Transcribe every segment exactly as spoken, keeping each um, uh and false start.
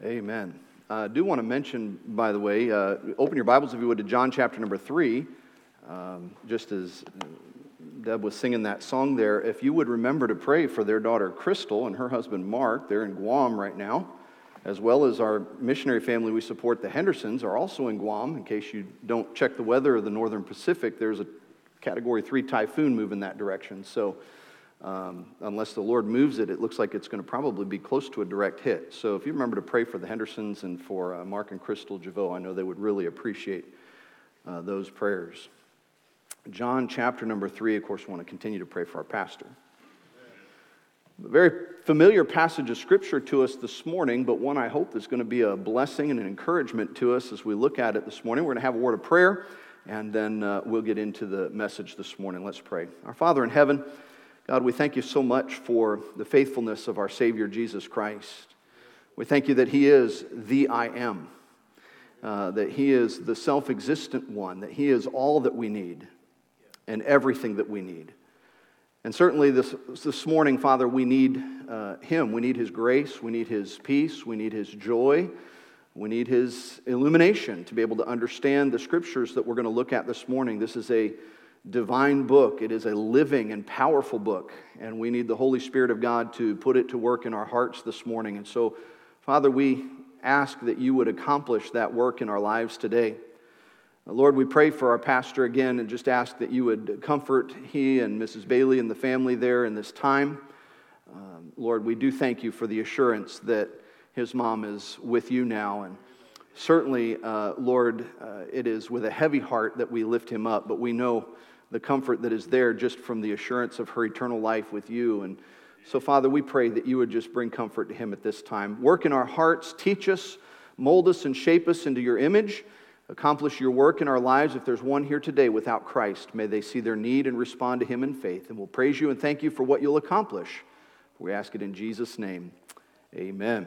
Amen. I uh, do want to mention, by the way, uh, open your Bibles, if you would, to John chapter number three. Um, just as Deb was singing that song there, if you would remember to pray for their daughter Crystal and her husband Mark. They're in Guam right now, as well as our missionary family we support, the Hendersons, are also in Guam. In case you don't check the weather of the Northern Pacific, there's a Category three typhoon moving that direction. So um, unless the Lord moves it, it looks like it's going to probably be close to a direct hit. So if you remember to pray for the Hendersons and for uh, Mark and Crystal Javot, I know they would really appreciate uh, those prayers. John chapter number three, of course, we want to continue to pray for our pastor. A very familiar passage of Scripture to us this morning, but one I hope is going to be a blessing and an encouragement to us as we look at it this morning. We're going to have a word of prayer, and then uh, we'll get into the message this morning. Let's pray. Our Father in heaven, God, we thank you so much for the faithfulness of our Savior, Jesus Christ. We thank you that He is the I Am, uh, that He is the self-existent one, that He is all that we need and everything that we need. And certainly this, this morning, Father, we need uh, Him. We need His grace. We need His peace. We need His joy. We need His illumination to be able to understand the Scriptures that we're going to look at this morning. This is a divine book. It is a living and powerful book. And we need the Holy Spirit of God to put it to work in our hearts this morning. And so, Father, we ask that you would accomplish that work in our lives today. Lord, we pray for our pastor again and just ask that you would comfort he and Missus Bailey and the family there in this time. Um, Lord, we do thank you for the assurance that his mom is with you now. And certainly, uh, Lord, uh, it is with a heavy heart that we lift him up, but we know the comfort that is there just from the assurance of her eternal life with you. And so, Father, we pray that you would just bring comfort to him at this time. Work in our hearts, teach us, mold us, and shape us into your image. Accomplish your work in our lives. If there's one here today without Christ, may they see their need and respond to him in faith. And we'll praise you and thank you for what you'll accomplish. We ask it in Jesus' name. Amen.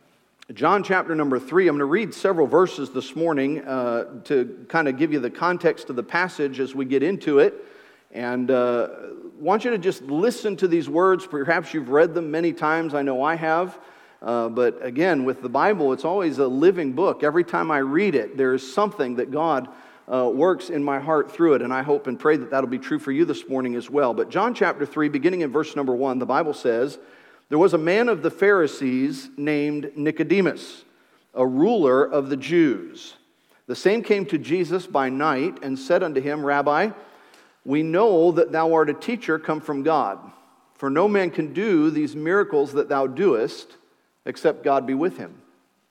John chapter number three, I'm going to read several verses this morning uh, to kind of give you the context of the passage as we get into it. And uh, want you to just listen to these words. Perhaps you've read them many times. I know I have. Uh, but again, with the Bible, it's always a living book. Every time I read it, there is something that God uh, works in my heart through it. And I hope and pray that that'll be true for you this morning as well. But John chapter three, beginning in verse number one, the Bible says, "There was a man of the Pharisees named Nicodemus, a ruler of the Jews. The same came to Jesus by night and said unto him, Rabbi, we know that thou art a teacher come from God. For no man can do these miracles that thou doest, except God be with him.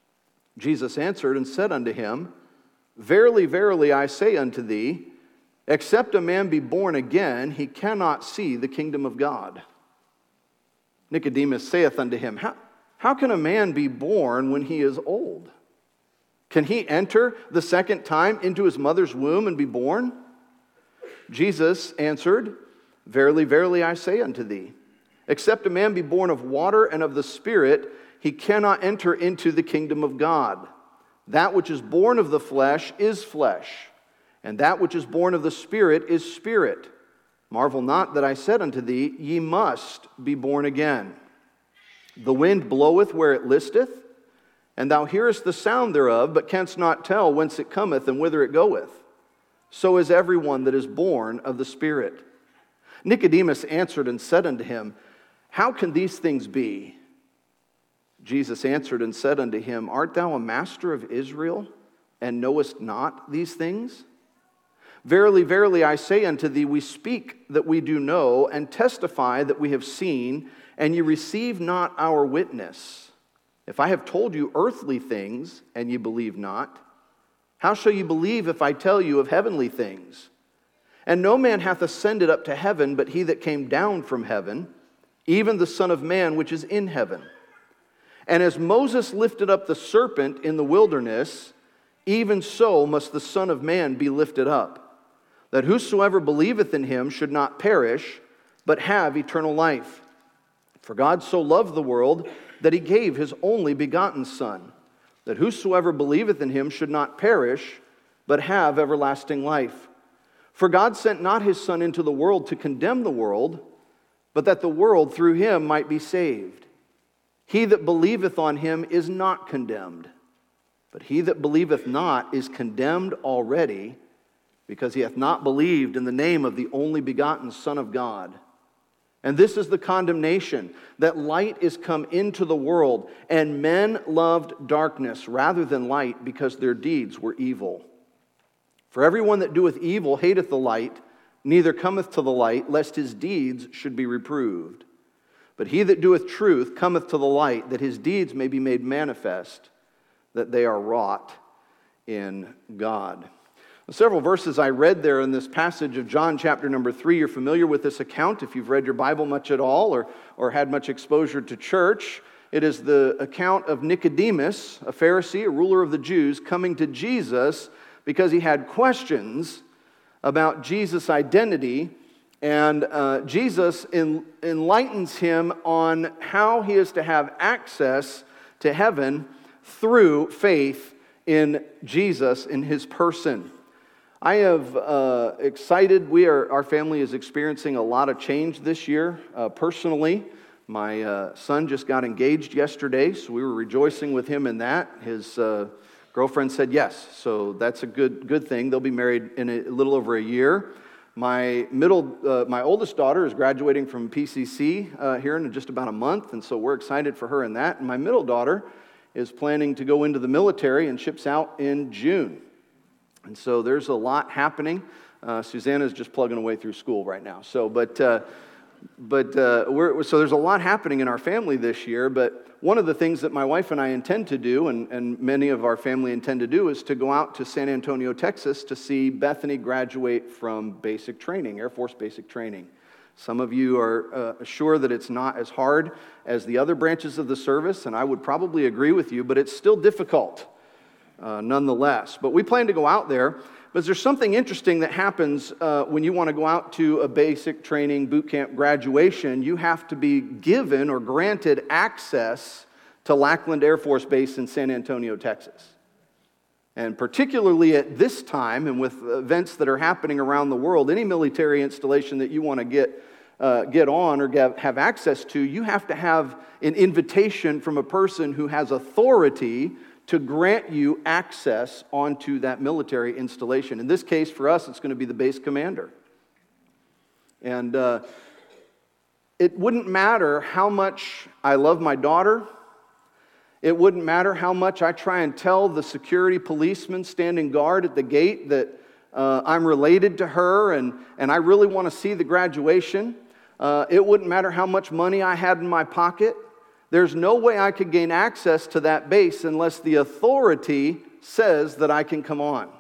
Jesus answered and said unto him, Verily, verily, I say unto thee, except a man be born again, he cannot see the kingdom of God. Nicodemus saith unto him, How, how can a man be born when he is old? Can he enter the second time into his mother's womb and be born? Jesus answered, Verily, verily, I say unto thee, except a man be born of water and of the Spirit, he cannot enter into the kingdom of God. That which is born of the flesh is flesh, and that which is born of the Spirit is spirit. Marvel not that I said unto thee, Ye must be born again. The wind bloweth where it listeth, and thou hearest the sound thereof, but canst not tell whence it cometh and whither it goeth. So is every one that is born of the Spirit. Nicodemus answered and said unto him, How can these things be? Jesus answered and said unto him, Art thou a master of Israel, and knowest not these things? Verily, verily, I say unto thee, we speak that we do know, and testify that we have seen, and ye receive not our witness. If I have told you earthly things, and ye believe not, how shall ye believe if I tell you of heavenly things? And no man hath ascended up to heaven, but he that came down from heaven, even the Son of Man which is in heaven. And as Moses lifted up the serpent in the wilderness, even so must the Son of Man be lifted up, that whosoever believeth in him should not perish, but have eternal life. For God so loved the world that he gave his only begotten Son, that whosoever believeth in him should not perish, but have everlasting life. For God sent not his Son into the world to condemn the world, but that the world through him might be saved. He that believeth on him is not condemned, but he that believeth not is condemned already, because he hath not believed in the name of the only begotten Son of God. And this is the condemnation, that light is come into the world, and men loved darkness rather than light, because their deeds were evil. For everyone that doeth evil hateth the light, neither cometh to the light, lest his deeds should be reproved. But he that doeth truth cometh to the light, that his deeds may be made manifest, that they are wrought in God. Several verses I read there in this passage of John chapter number three. You're familiar with this account if you've read your Bible much at all or, or had much exposure to church. It is the account of Nicodemus, a Pharisee, a ruler of the Jews, coming to Jesus because he had questions about Jesus' identity. And uh, Jesus en- enlightens him on how he is to have access to heaven through faith in Jesus, in his person. I have uh, excited, we are, our family is experiencing a lot of change this year. Uh, personally, my uh, son just got engaged yesterday, so we were rejoicing with him in that. His uh, girlfriend said yes, so that's a good good thing. They'll be married in a, a little over a year. My middle, uh, my oldest daughter is graduating from P C C uh, here in just about a month, and so we're excited for her in that. And my middle daughter is planning to go into the military and ships out in June. And so there's a lot happening. Uh, Susanna's just plugging away through school right now. So, but uh, but uh, we're so there's a lot happening in our family this year. But one of the things that my wife and I intend to do, and, and many of our family intend to do, is to go out to San Antonio, Texas, to see Bethany graduate from basic training, Air Force basic training. Some of you are uh, sure that it's not as hard as the other branches of the service, and I would probably agree with you, but it's still difficult. Uh, nonetheless. But we plan to go out there. But there's something interesting that happens uh, when you want to go out to a basic training boot camp graduation. You have to be given or granted access to Lackland Air Force Base in San Antonio, Texas. And particularly at this time, and with events that are happening around the world, any military installation that you want to get uh, get on or get, have access to, you have to have an invitation from a person who has authority to grant you access onto that military installation. In this case, for us, it's going to be the base commander. And uh, it wouldn't matter how much I love my daughter. It wouldn't matter how much I try and tell the security policeman standing guard at the gate that uh, I'm related to her and, and I really want to see the graduation. Uh, it wouldn't matter how much money I had in my pocket. There's no way I could gain access to that base unless the authority says that I can come on.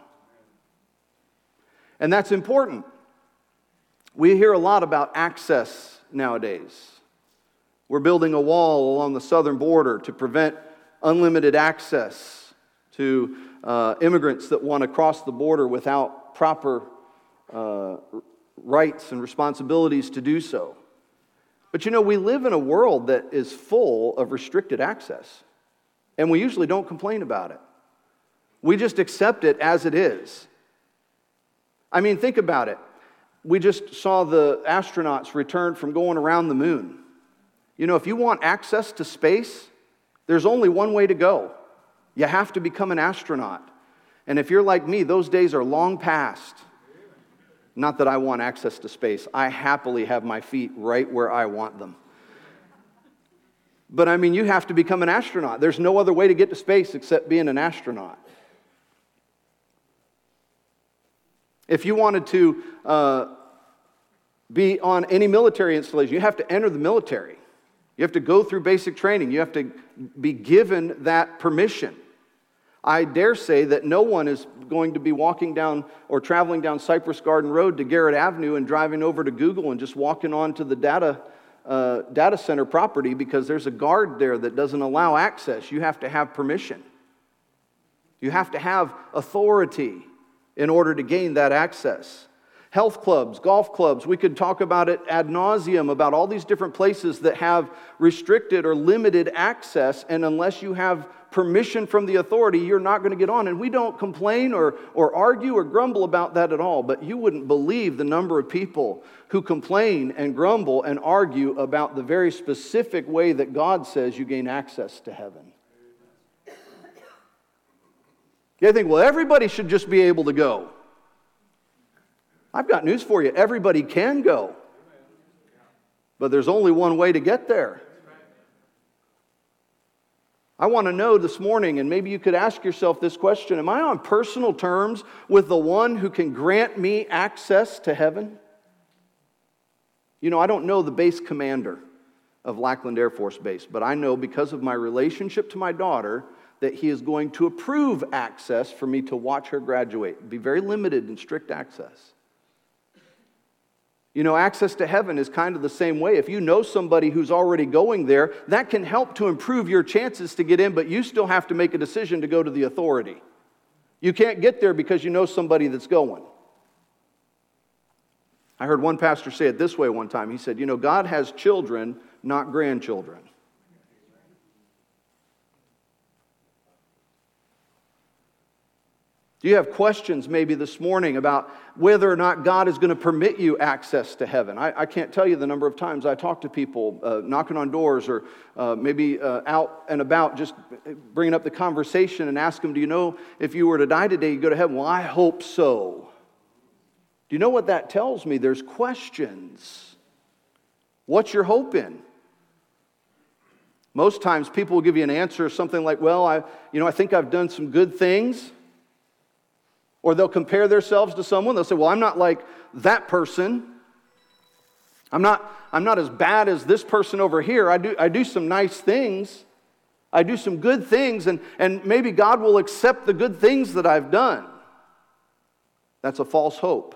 And that's important. We hear a lot about access nowadays. We're building a wall along the southern border to prevent unlimited access to uh, immigrants that want to cross the border without proper uh, rights and responsibilities to do so. But you know, we live in a world that is full of restricted access, and we usually don't complain about it. We just accept it as it is. I mean, think about it. We just saw the astronauts return from going around the moon. You know, if you want access to space, there's only one way to go. You have to become an astronaut. And if you're like me, those days are long past. Not that I want access to space. I happily have my feet right where I want them. But I mean, you have to become an astronaut. There's no other way to get to space except being an astronaut. If you wanted to uh, be on any military installation, you have to enter the military. You have to go through basic training. You have to be given that permission. I dare say that no one is going to be walking down or traveling down Cypress Garden Road to Garrett Avenue and driving over to Google and just walking onto the data uh, data center property because there's a guard there that doesn't allow access. You have to have permission. You have to have authority in order to gain that access. Health clubs, golf clubs, we could talk about it ad nauseum, about all these different places that have restricted or limited access, and unless you have permission from the authority, you're not going to get on. And we don't complain or, or argue or grumble about that at all, but you wouldn't believe the number of people who complain and grumble and argue about the very specific way that God says you gain access to heaven. You think, well, everybody should just be able to go. I've got news for you. Everybody can go. But there's only one way to get there. I want to know this morning, and maybe you could ask yourself this question: am I on personal terms with the one who can grant me access to heaven? You know, I don't know the base commander of Lackland Air Force Base, but I know because of my relationship to my daughter that he is going to approve access for me to watch her graduate. It'll be very limited and strict access. You know, access to heaven is kind of the same way. If you know somebody who's already going there, that can help to improve your chances to get in, but you still have to make a decision to go to the authority. You can't get there because you know somebody that's going. I heard one pastor say it this way one time. He said, you know, God has children, not grandchildren. Do you have questions maybe this morning about whether or not God is going to permit you access to heaven? I, I can't tell you the number of times I talk to people uh, knocking on doors or uh, maybe uh, out and about, just bringing up the conversation and ask them, do you know if you were to die today, you go to heaven? Well, I hope so. Do you know what that tells me? There's questions. What's your hope in? Most times people will give you an answer, something like, well, I, you know, I think I've done some good things. Or they'll compare themselves to someone. They'll say, well, I'm not like that person. I'm not, I'm not as bad as this person over here. I do, I do some nice things. I do some good things, and, and maybe God will accept the good things that I've done. That's a false hope.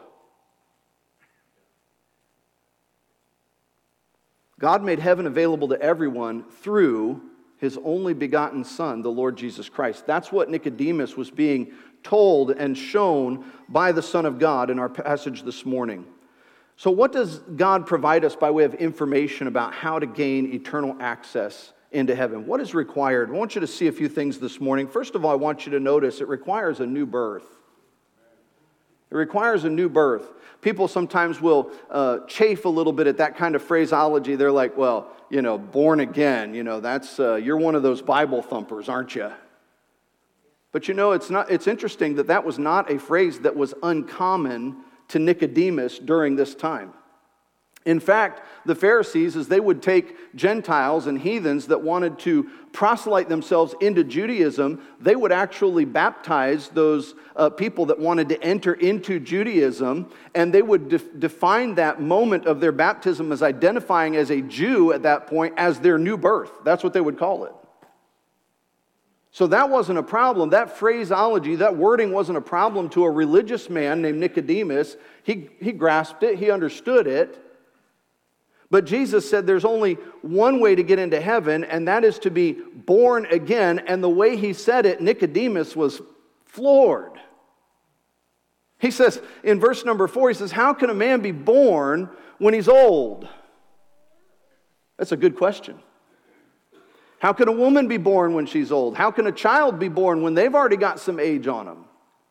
God made heaven available to everyone through His only begotten Son, the Lord Jesus Christ. That's what Nicodemus was being told and shown by the Son of God in our passage this morning. So what does God provide us by way of information about how to gain eternal access into heaven? What is required? I want you to see a few things this morning. First of all, I want you to notice it requires a new birth. It requires a new birth. People sometimes will uh, chafe a little bit at that kind of phraseology. They're like, well, you know, born again, you know, that's, uh, you're one of those Bible thumpers, aren't you? But you know, it's not. It's interesting that that was not a phrase that was uncommon to Nicodemus during this time. In fact, the Pharisees, as they would take Gentiles and heathens that wanted to proselyte themselves into Judaism, they would actually baptize those uh, people that wanted to enter into Judaism, and they would def- define that moment of their baptism as identifying as a Jew at that point as their new birth. That's what they would call it. So that wasn't a problem. That phraseology, that wording wasn't a problem to a religious man named Nicodemus. He, he grasped it. He understood it. But Jesus said there's only one way to get into heaven, and that is to be born again. And the way he said it, Nicodemus was floored. He says in verse number four, he says, how can a man be born when he's old? That's a good question. How can a woman be born when she's old? How can a child be born when they've already got some age on them?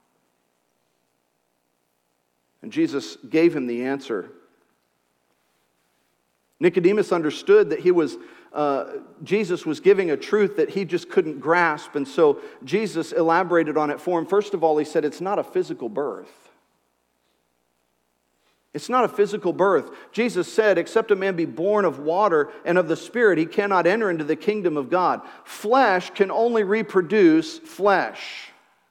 And Jesus gave him the answer. Nicodemus understood that he was, uh, Jesus was giving a truth that he just couldn't grasp, and so Jesus elaborated on it for him. First of all, he said it's not a physical birth. It's not a physical birth. Jesus said, except a man be born of water and of the Spirit, he cannot enter into the kingdom of God. Flesh can only reproduce flesh.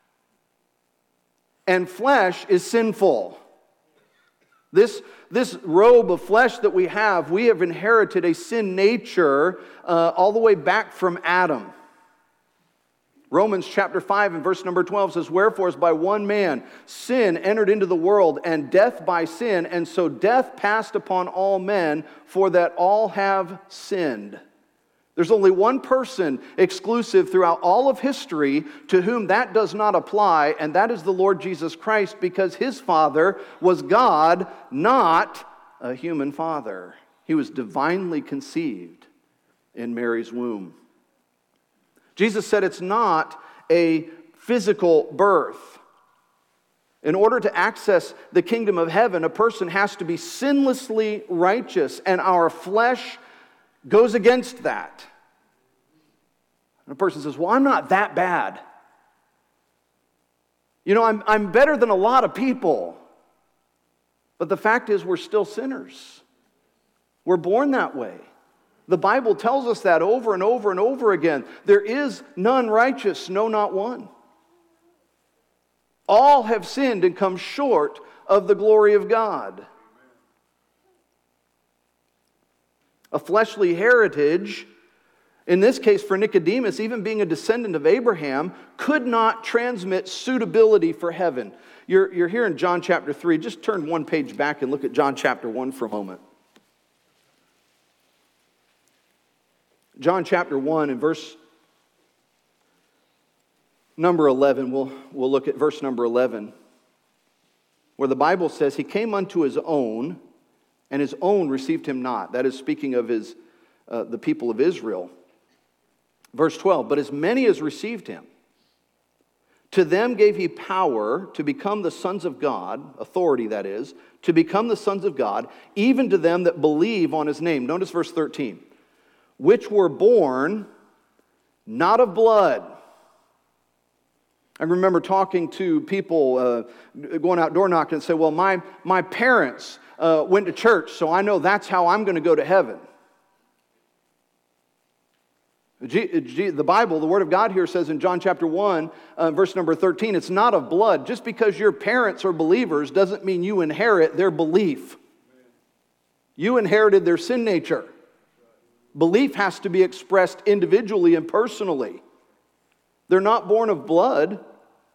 And flesh is sinful. This, this robe of flesh that we have, we have inherited a sin nature uh, all the way back from Adam. Romans chapter five and verse number twelve says, wherefore as by one man sin entered into the world, and death by sin, and so death passed upon all men, for that all have sinned. There's only one person exclusive throughout all of history to whom that does not apply, and that is the Lord Jesus Christ, because his father was God, not a human father. He was divinely conceived in Mary's womb. Jesus said it's not a physical birth. In order to access the kingdom of heaven, a person has to be sinlessly righteous, and our flesh goes against that. And a person says, well, I'm not that bad. You know, I'm, I'm better than a lot of people. But the fact is, we're still sinners. We're born that way. The Bible tells us that over and over and over again. There is none righteous, no, not one. All have sinned and come short of the glory of God. A fleshly heritage, in this case for Nicodemus, even being a descendant of Abraham, could not transmit suitability for heaven. You're, you're here in John chapter three. Just turn one page back and look at John chapter one for a moment. John chapter one and verse number eleven. We'll, we'll look at verse number eleven, where the Bible says, he came unto his own, and his own received him not. That is speaking of his uh, the people of Israel. Verse twelve, but as many as received him, to them gave he power to become the sons of God, authority that is, to become the sons of God, even to them that believe on his name. Notice verse thirteen. Which were born not of blood. I remember talking to people, uh, going out door knocking and say, well, my, my parents uh, went to church, so I know that's how I'm going to go to heaven. G- G- the Bible, the Word of God here says in John chapter one, uh, verse number thirteen, it's not of blood. Just because your parents are believers doesn't mean you inherit their belief. You inherited their sin nature. Belief has to be expressed individually and personally. They're not born of blood.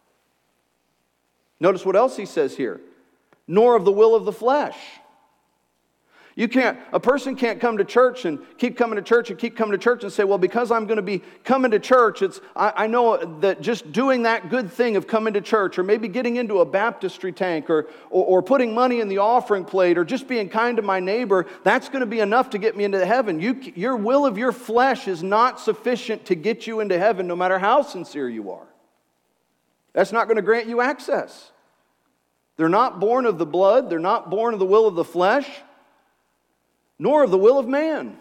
Notice what else he says here. Nor of the will of the flesh. You can't, a person can't come to church and keep coming to church and keep coming to church and say, well, because I'm going to be coming to church, it's I, I know that just doing that good thing of coming to church, or maybe getting into a baptistry tank, or, or, or putting money in the offering plate, or just being kind to my neighbor, that's going to be enough to get me into heaven. You, your will of your flesh is not sufficient to get you into heaven, no matter how sincere you are. That's not going to grant you access. They're not born of the blood. They're not born of the will of the flesh, nor of the will of man.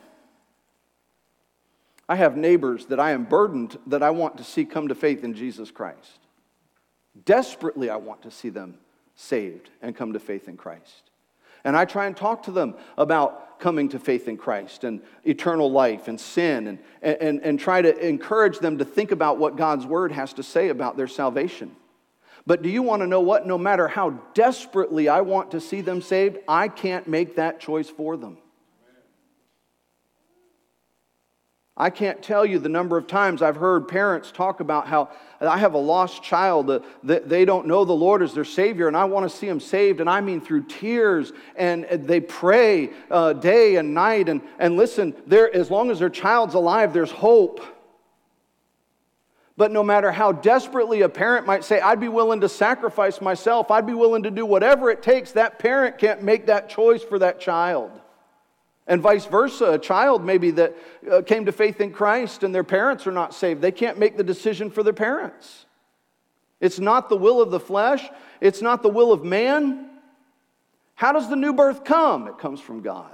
I have neighbors that I am burdened that I want to see come to faith in Jesus Christ. Desperately, I want to see them saved and come to faith in Christ. And I try and talk to them about coming to faith in Christ and eternal life and sin, and, and, and try to encourage them to think about what God's Word has to say about their salvation. But do you want to know what? No matter how desperately I want to see them saved, I can't make that choice for them. I can't tell you the number of times I've heard parents talk about how I have a lost child, uh, that they don't know the Lord as their Savior, and I want to see them saved, and I mean through tears, and they pray uh, day and night, and, and listen, there, as long as their child's alive, there's hope. But no matter how desperately a parent might say, I'd be willing to sacrifice myself, I'd be willing to do whatever it takes, that parent can't make that choice for that child. And vice versa, a child maybe that uh, came to faith in Christ and their parents are not saved, they can't make the decision for their parents. It's not the will of the flesh. It's not the will of man. How does the new birth come? It comes from God.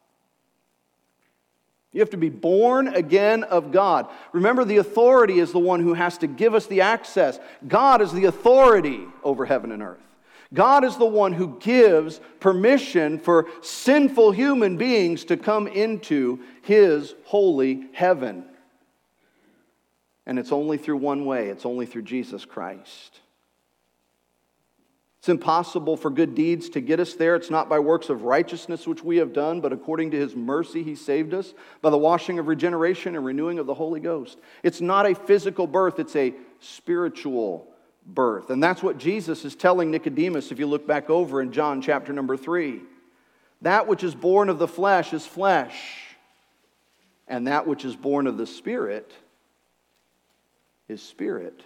You have to be born again of God. Remember, the authority is the one who has to give us the access. God is the authority over heaven and earth. God is the one who gives permission for sinful human beings to come into His holy heaven. And it's only through one way. It's only through Jesus Christ. It's impossible for good deeds to get us there. It's not by works of righteousness which we have done, but according to His mercy He saved us by the washing of regeneration and renewing of the Holy Ghost. It's not a physical birth. It's a spiritual birth. And that's what Jesus is telling Nicodemus if you look back over in John chapter number three. That which is born of the flesh is flesh. And that which is born of the Spirit is spirit.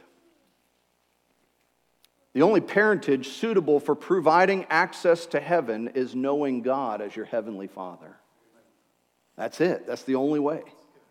The only parentage suitable for providing access to heaven is knowing God as your heavenly Father. That's it. That's the only way.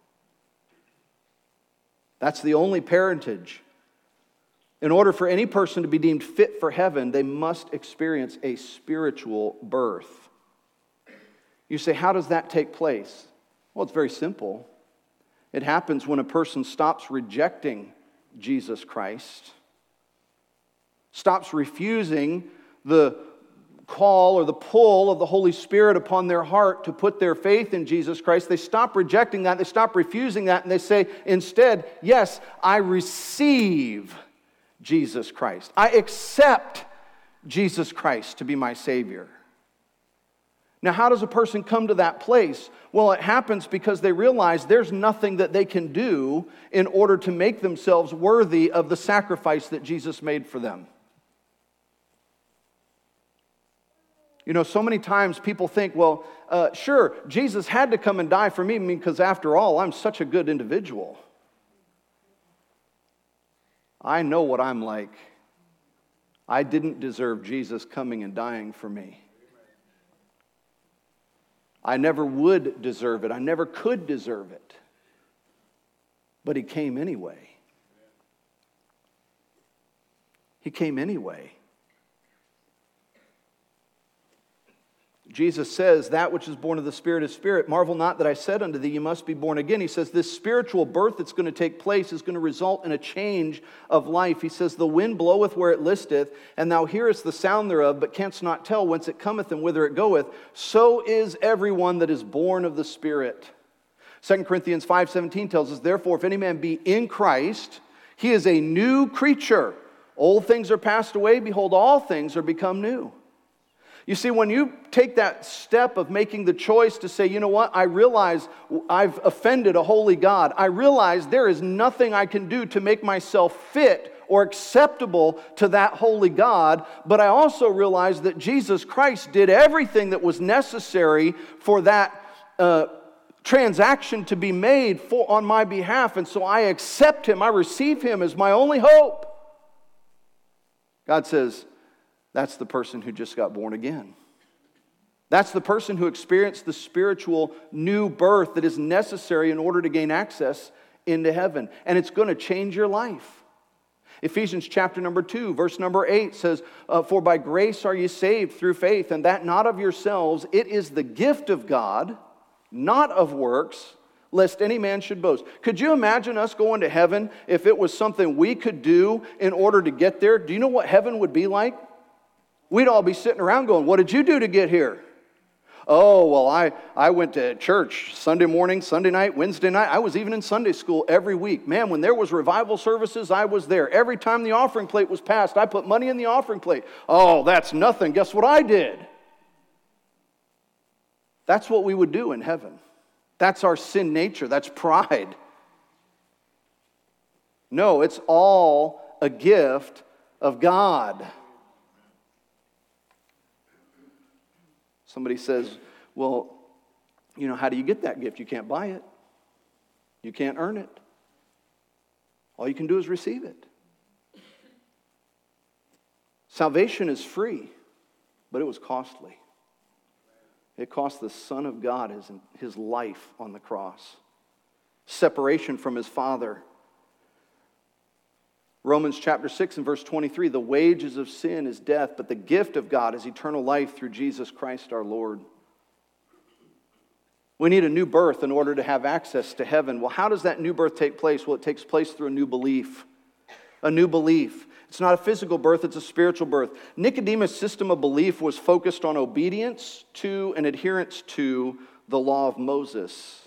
That's the only parentage. In order for any person to be deemed fit for heaven, they must experience a spiritual birth. You say, how does that take place? Well, it's very simple. It happens when a person stops rejecting Jesus Christ, stops refusing the call or the pull of the Holy Spirit upon their heart to put their faith in Jesus Christ. They stop rejecting that, they stop refusing that, and they say instead, yes, I receive Jesus Christ. I accept Jesus Christ to be my Savior. Now, how does a person come to that place? Well, it happens because they realize there's nothing that they can do in order to make themselves worthy of the sacrifice that Jesus made for them. You know, so many times people think, well, uh, sure, Jesus had to come and die for me because after all, I'm such a good individual. I know what I'm like. I didn't deserve Jesus coming and dying for me. I never would deserve it. I never could deserve it. But He came anyway. He came anyway. Jesus says, that which is born of the Spirit is spirit. Marvel not that I said unto thee, you must be born again. He says this spiritual birth that's going to take place is going to result in a change of life. He says, the wind bloweth where it listeth, and thou hearest the sound thereof, but canst not tell whence it cometh and whither it goeth. So is everyone that is born of the Spirit. Second Corinthians five seventeen tells us, therefore, if any man be in Christ, he is a new creature. Old things are passed away. Behold, all things are become new. You see, when you take that step of making the choice to say, you know what, I realize I've offended a holy God. I realize there is nothing I can do to make myself fit or acceptable to that holy God, but I also realize that Jesus Christ did everything that was necessary for that uh, transaction to be made for, on my behalf, and so I accept Him. I receive Him as my only hope. God says, that's the person who just got born again. That's the person who experienced the spiritual new birth that is necessary in order to gain access into heaven. And it's going to change your life. Ephesians chapter number two, verse number eight says, uh, for by grace are ye saved through faith, and that not of yourselves. It is the gift of God, not of works, lest any man should boast. Could you imagine us going to heaven if it was something we could do in order to get there? Do you know what heaven would be like? We'd all be sitting around going, what did you do to get here? Oh, well, I, I went to church Sunday morning, Sunday night, Wednesday night. I was even in Sunday school every week. Man, when there was revival services, I was there. Every time the offering plate was passed, I put money in the offering plate. Oh, that's nothing. Guess what I did? That's what we would do in heaven. That's our sin nature. That's pride. No, it's all a gift of God. Somebody says, well, you know, how do you get that gift? You can't buy it. You can't earn it. All you can do is receive it. Salvation is free, but it was costly. It cost the Son of God his, his life on the cross. Separation from His Father. Romans chapter six and verse twenty-three, the wages of sin is death, but the gift of God is eternal life through Jesus Christ our Lord. We need a new birth in order to have access to heaven. Well, how does that new birth take place? Well, it takes place through a new belief. A new belief. It's not a physical birth, it's a spiritual birth. Nicodemus' system of belief was focused on obedience to and adherence to the law of Moses.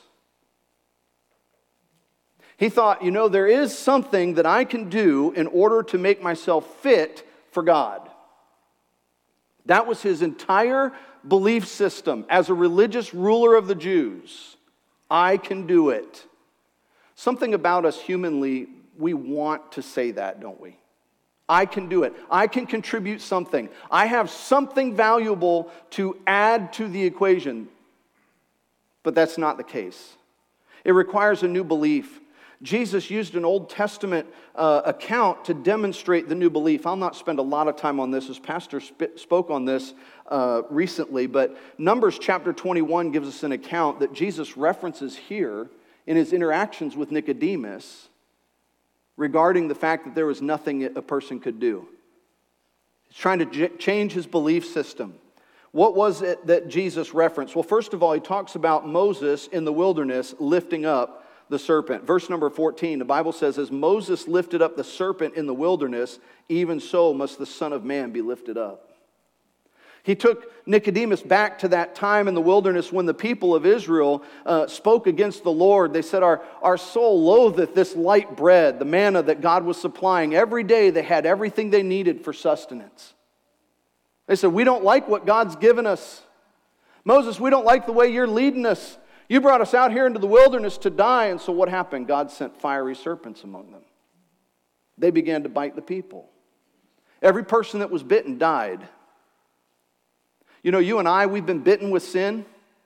He thought, you know, there is something that I can do in order to make myself fit for God. That was his entire belief system as a religious ruler of the Jews. I can do it. Something about us humanly, we want to say that, don't we? I can do it. I can contribute something. I have something valuable to add to the equation. But that's not the case. It requires a new belief. Jesus used an Old Testament uh, account to demonstrate the new belief. I'll not spend a lot of time on this, as Pastor sp- spoke on this uh, recently, but Numbers chapter twenty-one gives us an account that Jesus references here in his interactions with Nicodemus regarding the fact that there was nothing a person could do. He's trying to j- change his belief system. What was it that Jesus referenced? Well, first of all, he talks about Moses in the wilderness lifting up the serpent. Verse number fourteen, the Bible says, as Moses lifted up the serpent in the wilderness, even so must the Son of Man be lifted up. He took Nicodemus back to that time in the wilderness when the people of Israel uh, spoke against the Lord. They said, our, our soul loatheth this light bread, the manna that God was supplying. Every day they had everything they needed for sustenance. They said, we don't like what God's given us. Moses, we don't like the way you're leading us. You brought us out here into the wilderness to die. And so what happened? God sent fiery serpents among them. They began to bite the people. Every person that was bitten died. You know, you and I, we've been bitten with sin.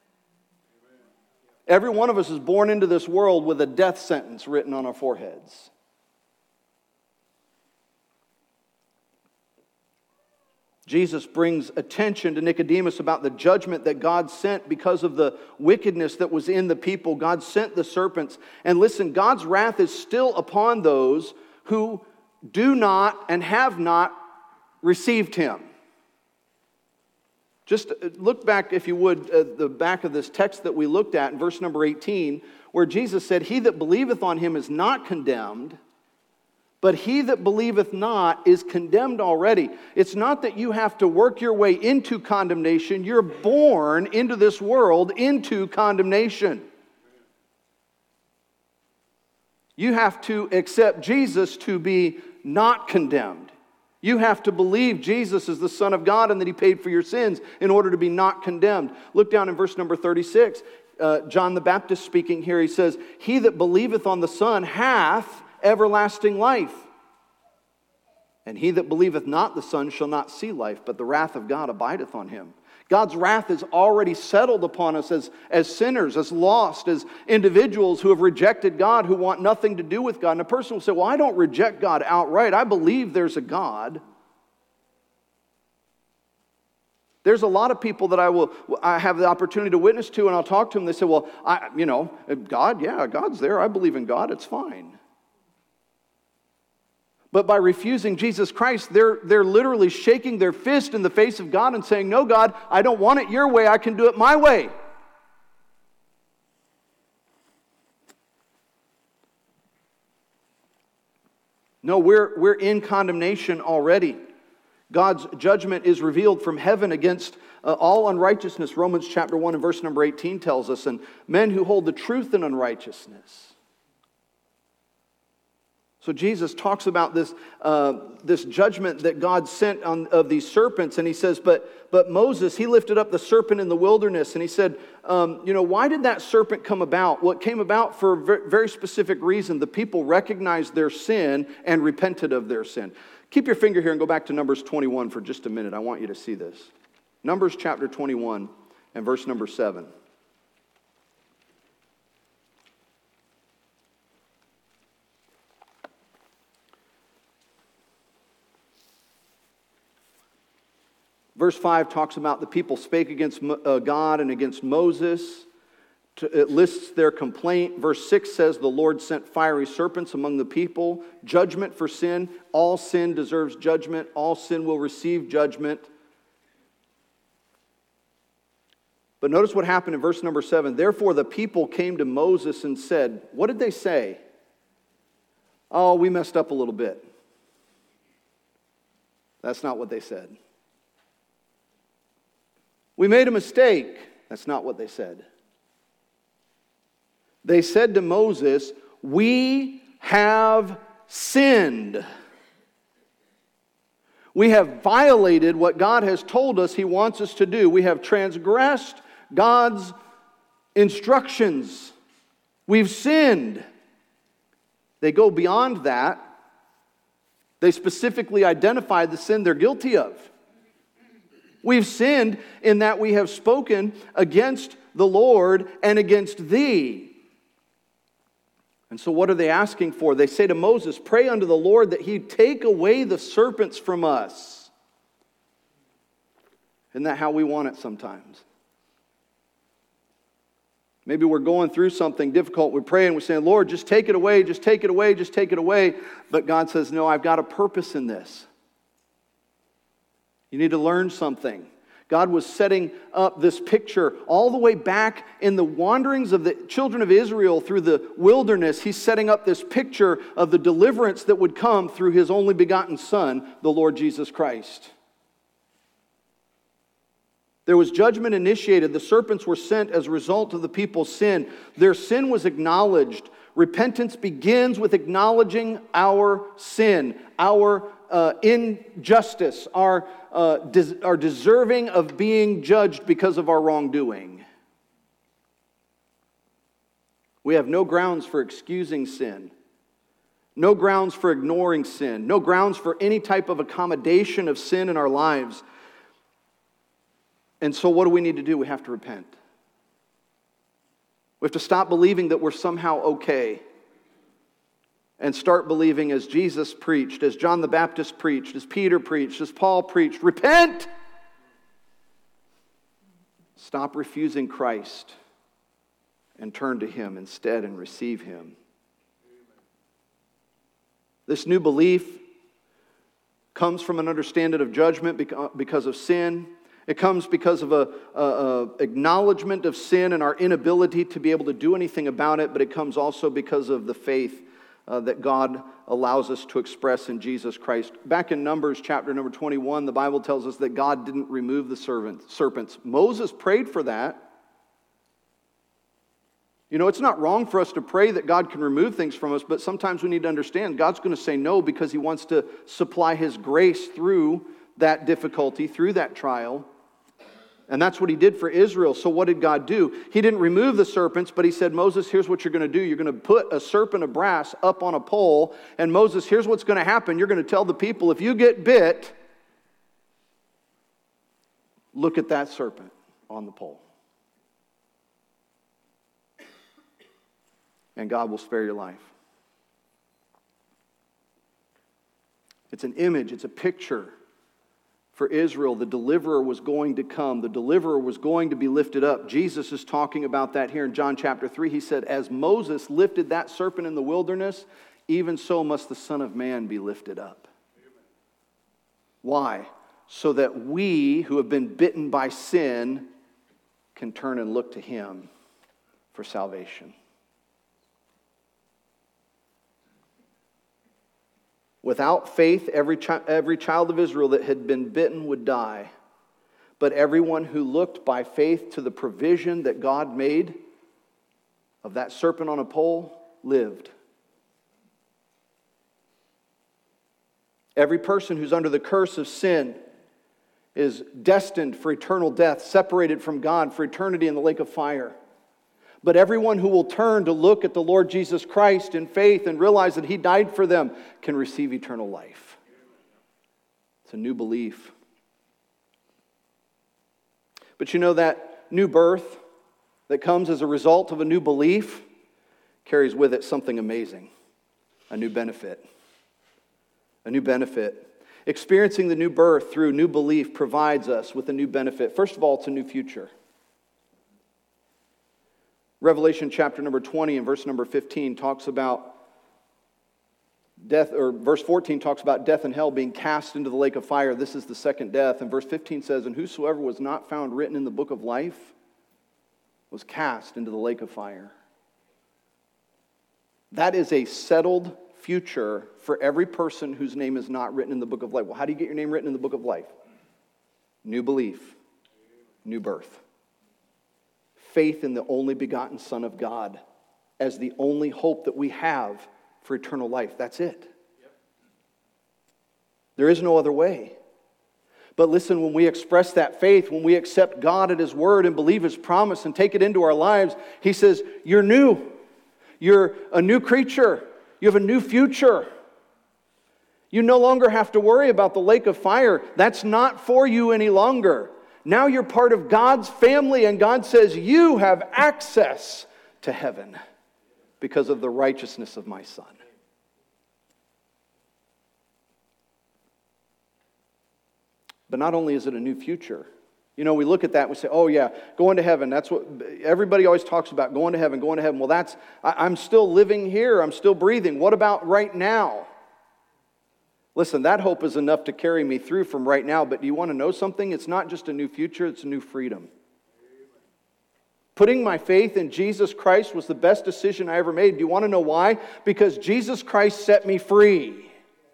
Every one of us is born into this world with a death sentence written on our foreheads. Jesus brings attention to Nicodemus about the judgment that God sent because of the wickedness that was in the people. God sent the serpents. And listen, God's wrath is still upon those who do not and have not received Him. Just look back, if you would, at the back of this text that we looked at in verse number eighteen, where Jesus said, he that believeth on Him is not condemned, but he that believeth not is condemned already. It's not that you have to work your way into condemnation. You're born into this world into condemnation. You have to accept Jesus to be not condemned. You have to believe Jesus is the Son of God and that He paid for your sins in order to be not condemned. Look down in verse number thirty-six. Uh, John the Baptist speaking here, he says, he that believeth on the Son hath everlasting life. And he that believeth not the Son shall not see life, but the wrath of God abideth on him. God's wrath is already settled upon us as, as sinners, as lost, as individuals who have rejected God, who want nothing to do with God. And a person will say, well, I don't reject God outright. I believe there's a God. There's a lot of people that I will I have the opportunity to witness to, and I'll talk to them. They say, well, I, you know, God, yeah, God's there. I believe in God. It's fine. But by refusing Jesus Christ, they're, they're literally shaking their fist in the face of God and saying, no, God, I don't want it your way. I can do it my way. No, we're, we're in condemnation already. God's judgment is revealed from heaven against uh, all unrighteousness. Romans chapter one and verse number eighteen tells us, and men who hold the truth in unrighteousness. So Jesus talks about this, uh, this judgment that God sent on of these serpents, and he says, but, but Moses, he lifted up the serpent in the wilderness, and he said, um, you know, why did that serpent come about? Well, it came about for a very specific reason. The people recognized their sin and repented of their sin. Keep your finger here and go back to Numbers twenty-one for just a minute. I want you to see this. Numbers chapter twenty-one and verse number seven. Verse five talks about the people spake against uh, God and against Moses. It lists their complaint. Verse six says, the Lord sent fiery serpents among the people. Judgment for sin. All sin deserves judgment. All sin will receive judgment. But notice what happened in verse number seven. Therefore the people came to Moses and said, what did they say? Oh, we messed up a little bit. That's not what they said. We made a mistake. That's not what they said. They said to Moses, we have sinned. We have violated what God has told us He wants us to do. We have transgressed God's instructions. We've sinned. They go beyond that. They specifically identify the sin they're guilty of. We've sinned in that we have spoken against the Lord and against thee. And so what are they asking for? They say to Moses, pray unto the Lord that He'd take away the serpents from us. Isn't that how we want it sometimes? Maybe we're going through something difficult. We're praying, we're saying, Lord, just take it away, just take it away, just take it away. But God says, no, I've got a purpose in this. You need to learn something. God was setting up this picture all the way back in the wanderings of the children of Israel through the wilderness. He's setting up this picture of the deliverance that would come through His only begotten Son, the Lord Jesus Christ. There was judgment initiated. The serpents were sent as a result of the people's sin. Their sin was acknowledged. Repentance begins with acknowledging our sin, our uh, injustice, our, uh, des- our deserving of being judged because of our wrongdoing. We have no grounds for excusing sin, no grounds for ignoring sin, no grounds for any type of accommodation of sin in our lives. And so what do we need to do? We have to repent. We have to stop believing that we're somehow okay and start believing, as Jesus preached, as John the Baptist preached, as Peter preached, as Paul preached, repent! Stop refusing Christ and turn to Him instead and receive Him. This new belief comes from an understanding of judgment because of sin. It comes because of a, a, a acknowledgement of sin and our inability to be able to do anything about it, but it comes also because of the faith uh, that God allows us to express in Jesus Christ. Back in Numbers chapter number twenty-one, the Bible tells us that God didn't remove the servant, serpents. Moses prayed for that. You know, it's not wrong for us to pray that God can remove things from us, but sometimes we need to understand God's going to say no because He wants to supply His grace through that difficulty, through that trial. And that's what He did for Israel. So what did God do? He didn't remove the serpents, but He said, Moses, here's what you're going to do. You're going to put a serpent of brass up on a pole. And Moses, here's what's going to happen. You're going to tell the people, if you get bit, look at that serpent on the pole. And God will spare your life. It's an image, it's a picture. For Israel, the deliverer was going to come. The deliverer was going to be lifted up. Jesus is talking about that here in John chapter three. He said, as Moses lifted that serpent in the wilderness, even so must the Son of Man be lifted up. Amen. Why? So that we who have been bitten by sin can turn and look to Him for salvation. Without faith, every, chi- every child of Israel that had been bitten would die. But everyone who looked by faith to the provision that God made of that serpent on a pole lived. Every person who's under the curse of sin is destined for eternal death, separated from God for eternity in the lake of fire. But everyone who will turn to look at the Lord Jesus Christ in faith and realize that He died for them can receive eternal life. It's a new belief. But you know, that new birth that comes as a result of a new belief carries with it something amazing. A new benefit. A new benefit. Experiencing the new birth through new belief provides us with a new benefit. First of all, it's a new future. Revelation chapter number twenty and verse number fifteen talks about death, or verse fourteen talks about death and hell being cast into the lake of fire. This is the second death. And verse fifteen says, and whosoever was not found written in the book of life was cast into the lake of fire. That is a settled future for every person whose name is not written in the book of life. Well, how do you get your name written in the book of life? New belief, new birth. Faith in the only begotten Son of God as the only hope that we have for eternal life. That's it. Yep. There is no other way. But listen, when we express that faith, when we accept God at His word and believe His promise and take it into our lives, He says, you're new. You're a new creature. You have a new future. You no longer have to worry about the lake of fire. That's not for you any longer. Now you're part of God's family, and God says you have access to heaven. because of the righteousness of my Son. But not only is it a new future, you know, we look at that and we say, oh yeah, going to heaven, that's what everybody always talks about, going to heaven, going to heaven. Well, that's, I, I'm still living here, I'm still breathing. What about right now? Listen, that hope is enough to carry me through from right now, but do you want to know something? It's not just a new future, it's a new freedom. Putting my faith in Jesus Christ was the best decision I ever made. Do you want to know why? Because Jesus Christ set me free.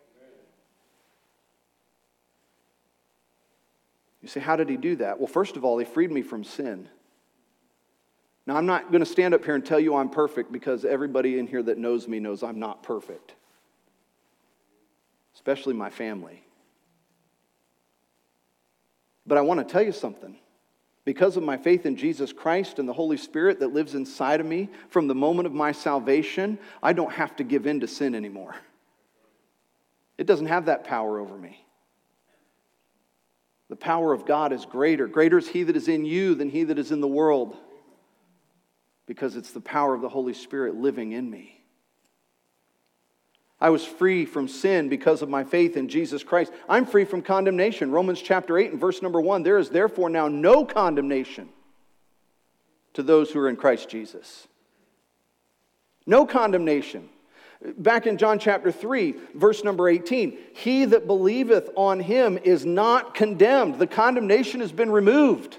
You say, how did he do that? Well, first of all, he freed me from sin. Now, I'm not going to stand up here and tell you I'm perfect, because everybody in here that knows me knows I'm not perfect. Especially my family. But I want to tell you something. Because of my faith in Jesus Christ and the Holy Spirit that lives inside of me from the moment of my salvation, I don't have to give in to sin anymore. It doesn't have that power over me. The power of God is greater. Greater is He that is in you than he that is in the world. Because it's the power of the Holy Spirit living in me. I was free from sin because of my faith in Jesus Christ. I'm free from condemnation. Romans chapter eight and verse number one. There is therefore now no condemnation to those who are in Christ Jesus. No condemnation. Back in John chapter three, verse number eighteen. He that believeth on him is not condemned. The condemnation has been removed.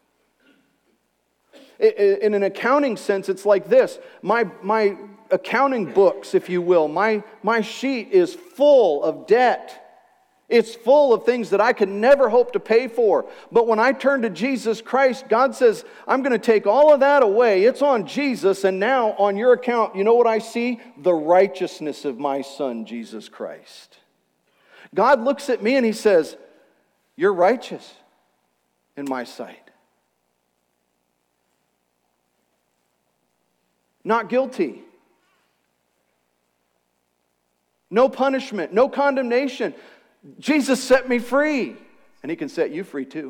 In an accounting sense, it's like this. My, my accounting books, if you will, my, my sheet is full of debt. It's full of things that I could never hope to pay for. But when I turn to Jesus Christ, God says, I'm going to take all of that away. It's on Jesus, and now on your account, you know what I see? The righteousness of my Son, Jesus Christ. God looks at me and He says, you're righteous in my sight. Not guilty. No punishment, no condemnation. Jesus set me free, and He can set you free too.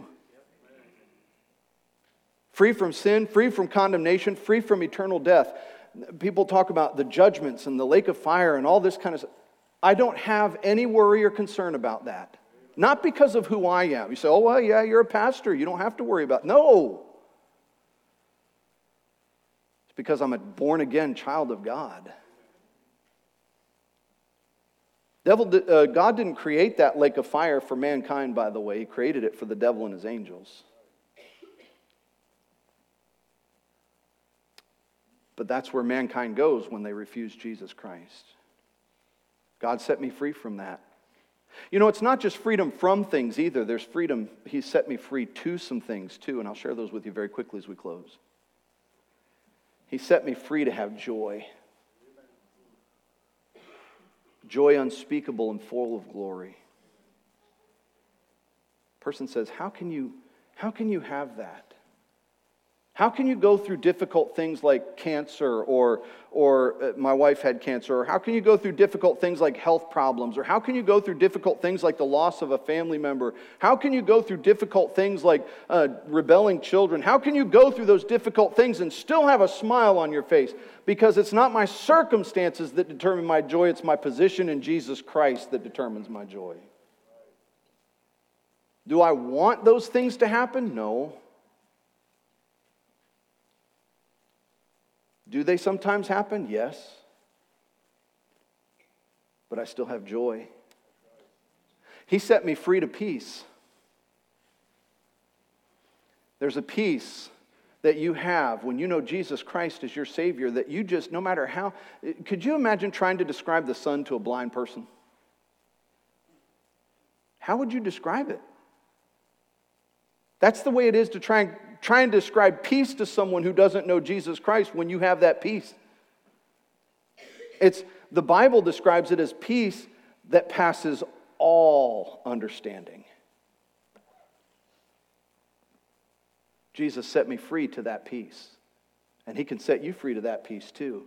Free from sin, free from condemnation, free from eternal death. People talk about the judgments and the lake of fire and all this kind of stuff. I don't have any worry or concern about that. Not because of who I am. You say, oh, well, yeah, you're a pastor. You don't have to worry about it. No. It's because I'm a born-again child of God. Devil, uh, God didn't create that lake of fire for mankind, by the way. He created it for the devil and his angels. But that's where mankind goes when they refuse Jesus Christ. God set me free from that. You know, it's not just freedom from things either. There's freedom. He set me free to some things too, and I'll share those with you very quickly as we close. He set me free to have joy. Joy unspeakable and full of glory. Person says, how can you, how can you have that? How can you go through difficult things like cancer, or, or uh, my wife had cancer, or how can you go through difficult things like health problems, or how can you go through difficult things like the loss of a family member? How can you go through difficult things like uh, rebelling children? How can you go through those difficult things and still have a smile on your face? Because it's not my circumstances that determine my joy, it's my position in Jesus Christ that determines my joy. Do I want those things to happen? No. Do they sometimes happen? Yes. But I still have joy. He set me free to peace. There's a peace that you have when you know Jesus Christ is your Savior, that you just, no matter how, could you imagine trying to describe the sun to a blind person? How would you describe it? That's the way it is to try and, try and describe peace to someone who doesn't know Jesus Christ when you have that peace. It's, the Bible describes it as peace that passes all understanding. Jesus set me free to that peace. And He can set you free to that peace too.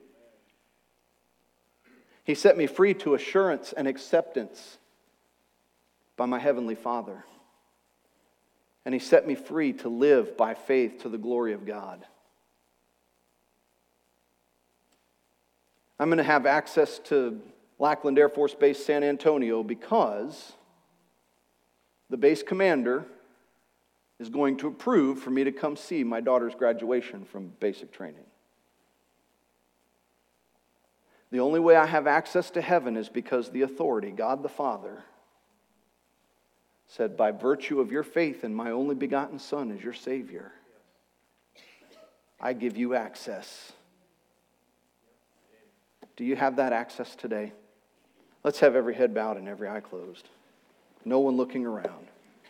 He set me free to assurance and acceptance by my Heavenly Father. And He set me free to live by faith to the glory of God. I'm going to have access to Lackland Air Force Base, San Antonio, because the base commander is going to approve for me to come see my daughter's graduation from basic training. The only way I have access to heaven is because the authority, God the Father, said, by virtue of your faith in my only begotten Son as your Savior, I give you access. Do you have that access today? Let's have every head bowed and every eye closed. No one looking around.